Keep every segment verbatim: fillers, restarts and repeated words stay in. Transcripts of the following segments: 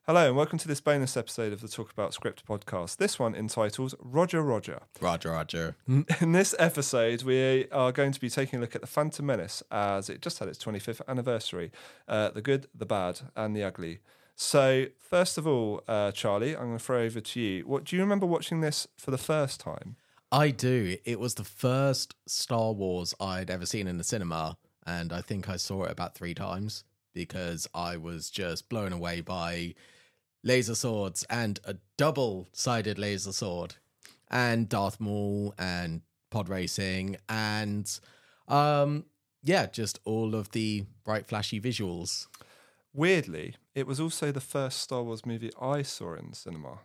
Hello and welcome to this bonus episode of the Talk About Script podcast. This one entitled Roger Roger. Roger Roger. In this episode, we are going to be taking a look at The Phantom Menace as it just had its twenty-fifth anniversary. Uh, the good, the bad and the ugly. So first of all, uh, Charlie, I'm going to throw over to you. What do you remember watching this for the first time? I do. It was the first Star Wars I'd ever seen in the cinema, and I think I saw it about three times because I was just blown away by laser swords and a double-sided laser sword and Darth Maul and pod racing and um yeah, just all of the bright flashy visuals. Weirdly, it was also the first Star Wars movie I saw in the cinema.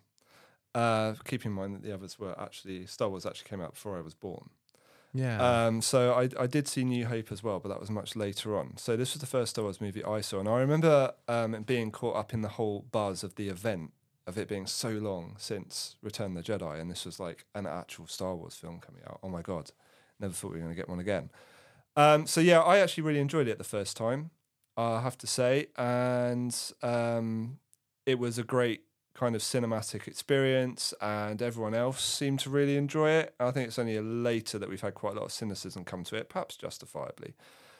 Uh, keep in mind that the others were actually, Star Wars actually came out before I was born. Yeah. Um, so I, I did see New Hope as well, but that was much later on. So this was the first Star Wars movie I saw, and I remember um, being caught up in the whole buzz of the event, of it being so long since Return of the Jedi, and this was like an actual Star Wars film coming out. Oh my God, never thought we were going to get one again. Um, so yeah, I actually really enjoyed it the first time, I have to say, and um, it was a great kind of cinematic experience, and everyone else seemed to really enjoy it. I think it's only later that we've had quite a lot of cynicism come to it, perhaps justifiably.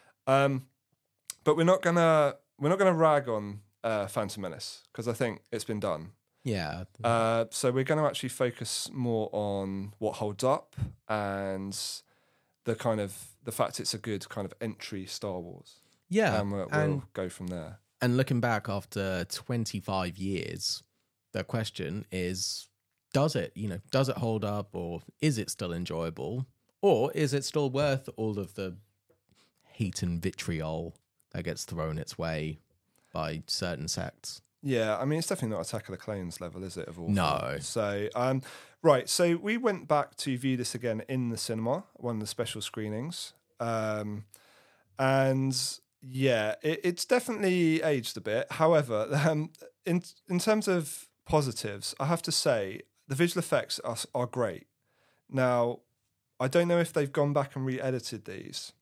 Um, but we're not gonna we're not gonna rag on uh, Phantom Menace because I think it's been done. Yeah. Uh, so we're going to actually focus more on what holds up and the kind of the fact it's a good kind of entry Star Wars. Yeah. And we'll, and, we'll go from there. And looking back after twenty-five years, the question is, does it, you know, does it hold up, or is it still enjoyable, or is it still worth all of the hate and vitriol that gets thrown its way by certain sects? Yeah, I mean, it's definitely not Attack of the Clones level, is it, of all? No. So, um, right, so we went back to view this again in the cinema, one of the special screenings. Um, and yeah, it, it's definitely aged a bit. However, um, in in terms of positives, I have to say the visual effects are, are great. Now, I don't know if they've gone back and re-edited these.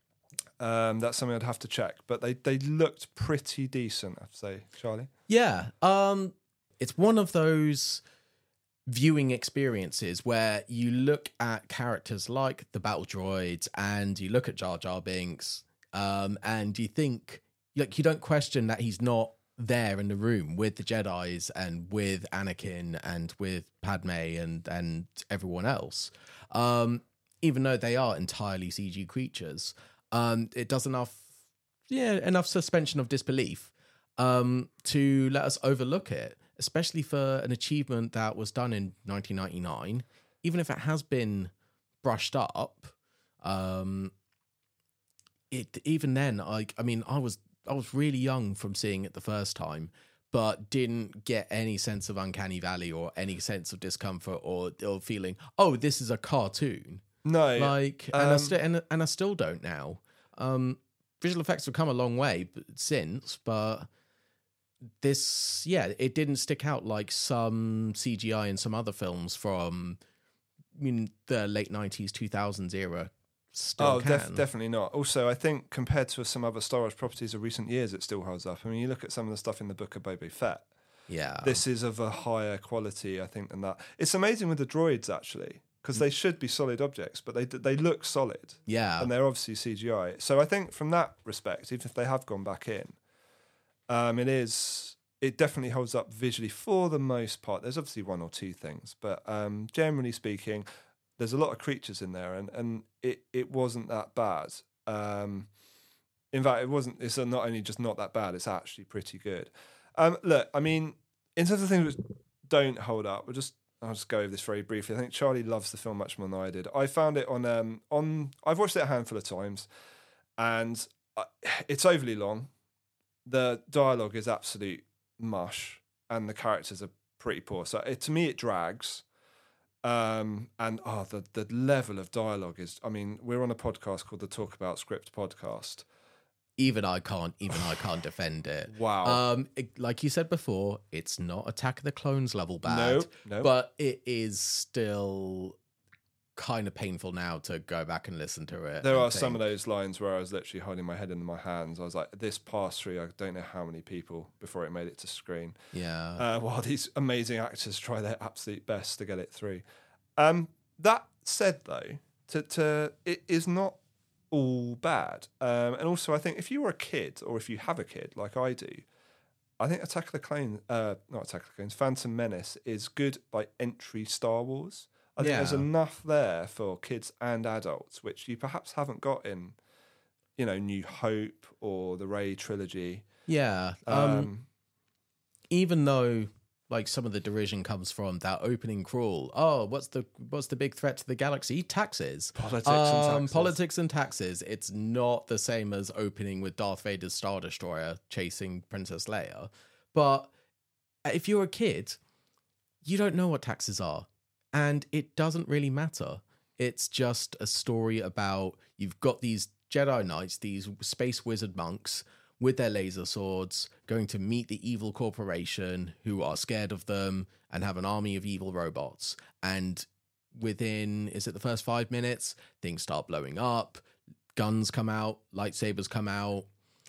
Um, that's something I'd have to check, but they, they looked pretty decent, I have to say, Charlie. Yeah, um, it's one of those viewing experiences where you look at characters like the battle droids and you look at Jar Jar Binks, um, and you think, like, you don't question that he's not there in the room with the Jedis and with Anakin and with Padme and and everyone else, um, even though they are entirely C G creatures. Um, it does enough, yeah, enough suspension of disbelief um, to let us overlook it, especially for an achievement that was done in nineteen ninety-nine. Even if it has been brushed up, um, it even then, I, I mean, I was I was really young from seeing it the first time, but didn't get any sense of uncanny valley or any sense of discomfort or, or feeling, oh, this is a cartoon. No, like, um, and I still and, and I still don't now. Um, visual effects have come a long way since, but this, yeah, it didn't stick out like some C G I in some other films from, I mean, the late nineties, two thousands era. Still oh, can. def- definitely not. Also, I think compared to some other Star Wars properties of recent years, it still holds up. I mean, you look at some of the stuff in the Book of Boba Fett. Yeah, This is of a higher quality, I think, than that. It's amazing with the droids, actually, because they should be solid objects, but they they look solid. Yeah. And they're obviously C G I. So I think from that respect, even if they have gone back in, um, it is it definitely holds up visually for the most part. There's obviously one or two things, but um, generally speaking, there's a lot of creatures in there, and, and it, it wasn't that bad. Um, in fact, it wasn't. It's not only just not that bad; it's actually pretty good. Um, look, I mean, in terms of things which don't hold up, we'll just I'll just go over this very briefly. I think Charlie loves the film much more than I did. I found it on um, on. I've watched it a handful of times, and uh, it's overly long. The dialogue is absolute mush, and the characters are pretty poor. So it, to me, it drags. Um, and oh, the the level of dialogue is. I mean, we're on a podcast called the Talk About Script podcast. Even I can't. Even I can't defend it. Wow. Um, it, like you said before, it's not Attack of the Clones level bad. No, no. But it is still kind of painful now to go back and listen to it. There and are some think, of those lines where I was literally holding my head in my hands. I was like, this passed through, I don't know how many people before it made it to screen. Yeah. Uh, while these amazing actors try their absolute best to get it through. Um, that said, though, to, to it is not all bad. Um, and also, I think if you were a kid, or if you have a kid like I do, I think Attack of the Clones, uh, not Attack of the Clones, Phantom Menace is good like entry Star Wars. I think Yeah. there's enough there for kids and adults, which you perhaps haven't got in, you know, New Hope or the Rey trilogy. Yeah. Um, Um, even though like some of the derision comes from that opening crawl. Oh, what's the what's the big threat to the galaxy? Taxes. Politics um, and taxes. Politics and taxes. It's not the same as opening with Darth Vader's Star Destroyer chasing Princess Leia. But if you're a kid, you don't know what taxes are. And it doesn't really matter. It's just a story about you've got these Jedi Knights, these space wizard monks with their laser swords, going to meet the evil corporation who are scared of them and have an army of evil robots. And within, is it the first five minutes, things start blowing up, guns come out, lightsabers come out,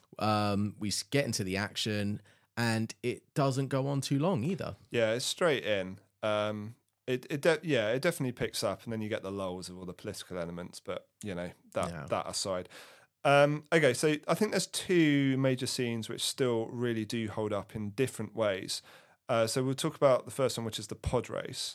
um, we get into the action, and it doesn't go on too long either. Yeah, it's straight in. Um, it it de- yeah, it definitely picks up, and then you get the lulls of all the political elements. But you know that Yeah. that aside. Um, okay, so I think there's two major scenes which still really do hold up in different ways. Uh, so we'll talk about the first one, which is the pod race.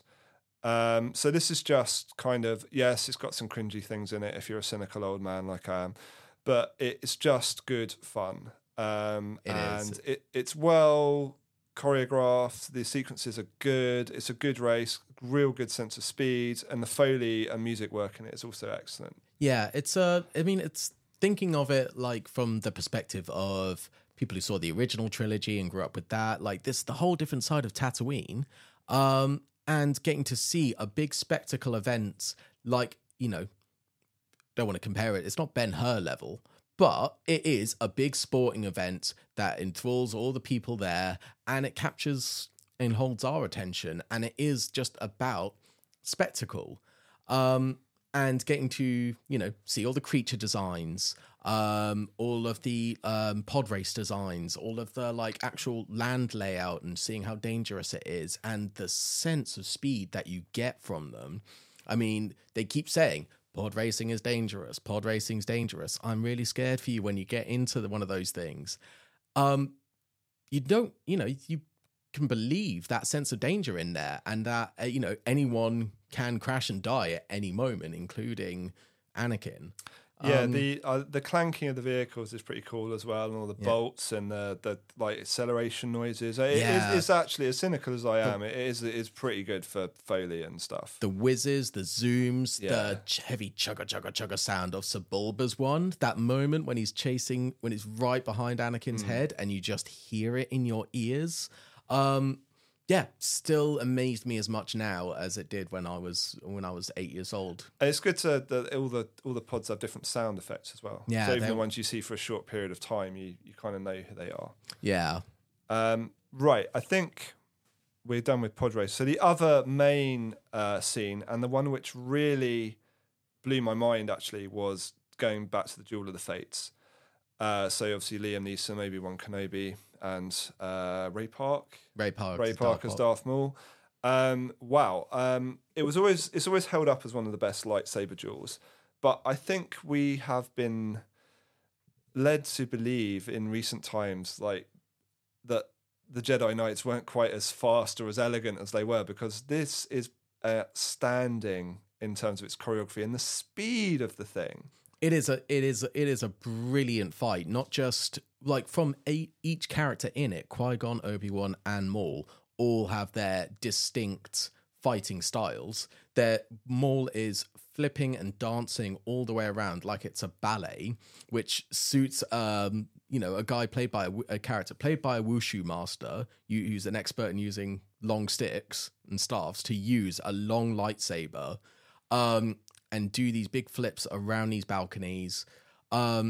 Um, so this is just kind of, yes, it's got some cringy things in it if you're a cynical old man like I am, but it's just good fun. Um, It and is. It, it's well choreographed. The sequences are good. It's a good race, real good sense of speed, and the Foley and music work in it is also excellent. Yeah, it's uh, I mean, it's thinking of it like from the perspective of people who saw the original trilogy and grew up with that, like this, the whole different side of Tatooine, um, and getting to see a big spectacle event, like, you know, don't want to compare it. It's not Ben-Hur level, but it is a big sporting event that enthralls all the people there, and it captures and holds our attention, and it is just about spectacle. Um, and getting to, you know, see all the creature designs, um, all of the um, pod race designs, all of the like actual land layout, and seeing how dangerous it is, and the sense of speed that you get from them. I mean, they keep saying pod racing is dangerous. Pod racing's dangerous. I'm really scared for you when you get into the, one of those things. Um, you don't, you know, you can believe that sense of danger in there, and that uh, you know, anyone can crash and die at any moment, including Anakin. Yeah, Um, the uh, the clanking of the vehicles is pretty cool as well, and all the Yeah. bolts and the the like acceleration noises. It, Yeah. it's, it's actually, as cynical as I am, it is it is pretty good for Foley and stuff. the whizzes, the zooms, Yeah. the ch- heavy chugga chugga chugga sound of Sebulba's one. That moment when he's chasing, when it's right behind Anakin's Hmm. head, and you just hear it in your ears. Um, yeah, still amazed me as much now as it did when I was when I was eight years old. And it's good to the, all the all the pods have different sound effects as well. Yeah, so even they- the ones you see for a short period of time, you you kind of know who they are. Yeah, Um, right, I think we're done with pod race. So the other main uh, scene, and the one which really blew my mind actually, was going back to the Duel of the Fates. Uh, so obviously Liam Neeson, Obi-Wan Kenobi, and uh, Ray Park. Ray Park. Ray Park as Darth Maul. Um, wow, um, it was always it's always held up as one of the best lightsaber duels, but I think we have been led to believe in recent times, like that the Jedi Knights weren't quite as fast or as elegant as they were, because this is outstanding in terms of its choreography and the speed of the thing. It is a it is it is a brilliant fight. Not just like from a, each character in it, Qui-Gon, Obi-Wan, and Maul all have their distinct fighting styles. Their Maul is flipping and dancing all the way around like it's a ballet, which suits um you know a guy played by a, a character played by a wushu master, you, who's an expert in using long sticks and staffs to use a long lightsaber. Um, and do these big flips around these balconies um,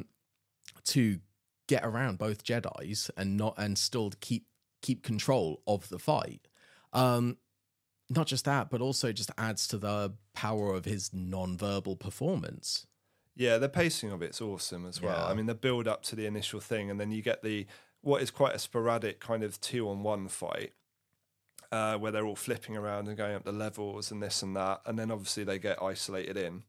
to get around both Jedis and not and still keep keep control of the fight. Um, not just that, but also just adds to the power of his non-verbal performance. Yeah, the pacing of it's awesome as well. Yeah. I mean, the build up to the initial thing, and then you get the what is quite a sporadic kind of two on one fight, uh, where they're all flipping around and going up the levels and this and that, and then obviously they get isolated in,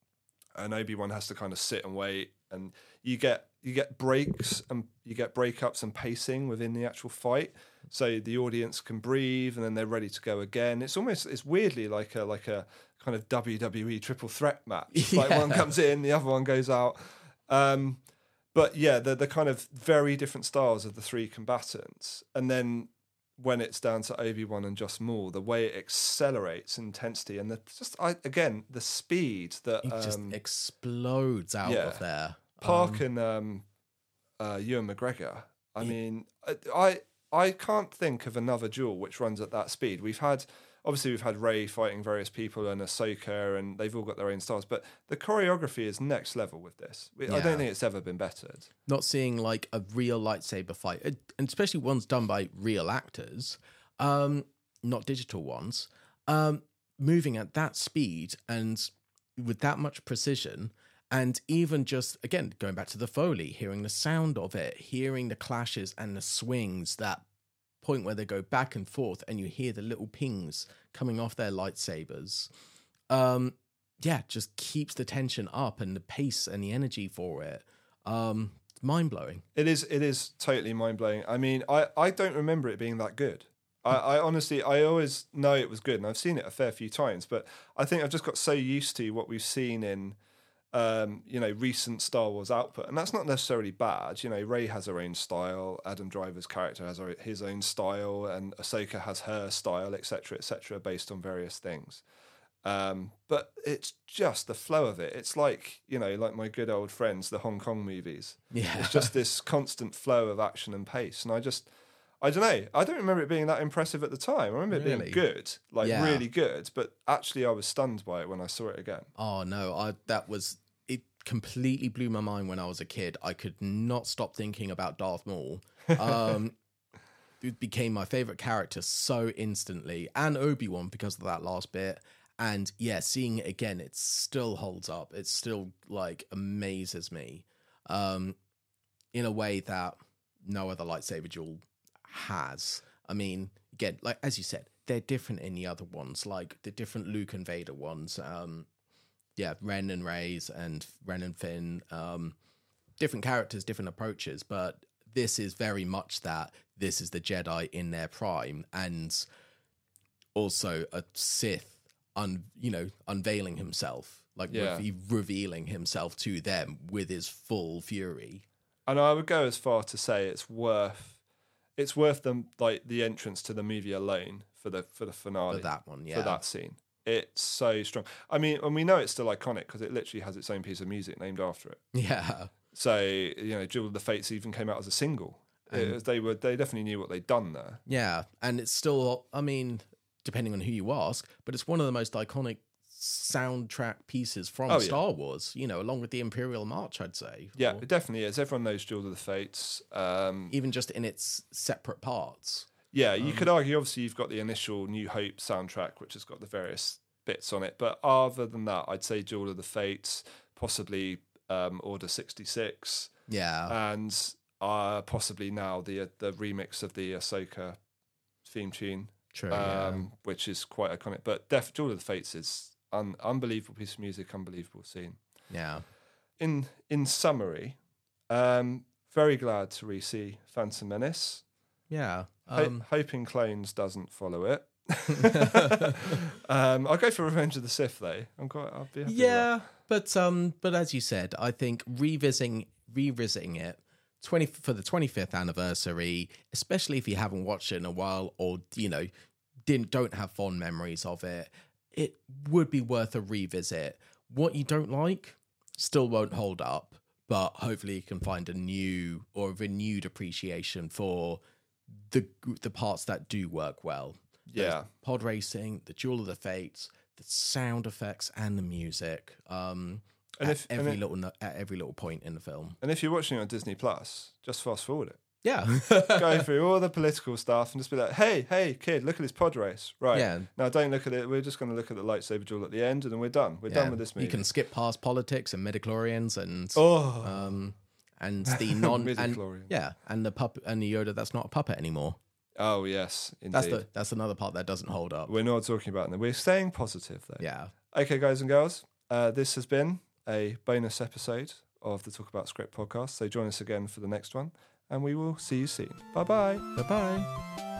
and Obi-Wan has to kind of sit and wait, and you get you get breaks and you get breakups and pacing within the actual fight, so the audience can breathe, and then they're ready to go again. It's almost it's weirdly like a like a kind of W W E triple threat match. It's like Yeah. one comes in, the other one goes out. Um, but yeah, the the kind of very different styles of the three combatants, and then when it's down to Obi-Wan and Joss Maul, the way it accelerates intensity and the just I, again the speed that It just um, explodes out yeah. of there. Park Um, and um, uh, Ewan McGregor. I mean, I, I I can't think of another duel which runs at that speed. We've had obviously we've had Rey fighting various people and Ahsoka, and they've all got their own styles. But the choreography is next level with this. I Yeah. don't think it's ever been bettered. not seeing like a real lightsaber fight, uh, and especially ones done by real actors, um, not digital ones, um, moving at that speed and with that much precision. And even just, again, going back to the Foley, hearing the sound of it, hearing the clashes and the swings, that point where they go back and forth and you hear the little pings coming off their lightsabers. Um, yeah, just keeps the tension up and the pace and the energy for it. Um, mind-blowing. It is it is totally mind blowing. I mean, I, I don't remember it being that good. I, I honestly I always know it was good, and I've seen it a fair few times, but I think I've just got so used to what we've seen in um, you know, recent Star Wars output, and that's not necessarily bad. You know, Rey has her own style, Adam Driver's character has her, his own style, and Ahsoka has her style, et cetera, et cetera, based on various things. Um, but it's just the flow of it. It's like, you know, like my good old friends, the Hong Kong movies. Yeah. It's just this constant flow of action and pace. And I just, I don't know. I don't remember it being that impressive at the time. I remember it Really? being good, like Yeah. really good. But actually, I was stunned by it when I saw it again. Oh no, I that was it completely blew my mind when I was a kid. I could not stop thinking about Darth Maul. Um it became my favorite character so instantly, and Obi-Wan because of that last bit. And yeah, seeing it again, it still holds up. It still like amazes me. Um in a way that no other lightsaber duel has. I mean, again, like as you said, they're different in the other ones, like the different Luke and Vader ones. Um, yeah, Ren and Rey's and Ren and Finn. Um, different characters, different approaches, but this is very much that. This is the Jedi in their prime, and also a Sith, un, you know, unveiling himself, like Yeah. re- revealing himself to them with his full fury. And I would go as far to say it's worth, it's worth them like the entrance to the movie alone for the for the finale For that one, yeah. for that scene. It's so strong. I mean, and we know it's still iconic because it literally has its own piece of music named after it. Yeah. So, you know, Duel of the Fates even came out as a single. It was- they were they definitely knew what they'd done there. Yeah, and it's still, I mean, depending on who you ask, but it's one of the most iconic soundtrack pieces from Oh, yeah. Star Wars, you know, along with the Imperial March, I'd say. Yeah, Or it definitely is. Everyone knows Duel of the Fates. Um, even just in its separate parts. yeah, you could argue, obviously, you've got the initial New Hope soundtrack, which has got the various bits on it. But other than that, I'd say Duel of the Fates, possibly um, Order sixty-six, Yeah. and uh, possibly now the the remix of the Ahsoka theme tune, True. um, which is quite iconic. But Def Duel of the Fates is an unbelievable piece of music, unbelievable scene. yeah. In in summary, um, very glad to re-see Phantom Menace. Yeah. Ho- Um, hoping Clones doesn't follow it. um, I'll go for Revenge of the Sith though. I'm quite. I'll be happy with that. yeah, but um, but as you said, I think revisiting revisiting it twenty for the twenty-fifth anniversary, especially if you haven't watched it in a while or you know didn't don't have fond memories of it, it would be worth a revisit. What you don't like still won't hold up, but hopefully you can find a new or a renewed appreciation for the the parts that do work well. There's Yeah. pod racing, the Duel of the Fates, the sound effects, and the music. Um, And at if- and every it- little no- at every little point in the film. And if you're watching it on Disney Plus, just fast forward it. Yeah. Go through all the political stuff and just be like, hey, hey, kid, look at this pod race. Right. Yeah. Now, don't look at it. We're just going to look at the lightsaber duel at the end and then we're done. We're Yeah. done with this movie. You can skip past politics and midichlorians and Oh. um and the non and Midichlorians. yeah, and the puppet and the Yoda that's not a puppet anymore. Oh, yes, indeed. That's the that's another part that doesn't hold up. We're not talking about that. We're staying positive, though. Yeah. Okay, guys and girls, uh, this has been a bonus episode of the Talk About Script podcast. So join us again for the next one, and we will see you soon. Bye-bye. Bye bye.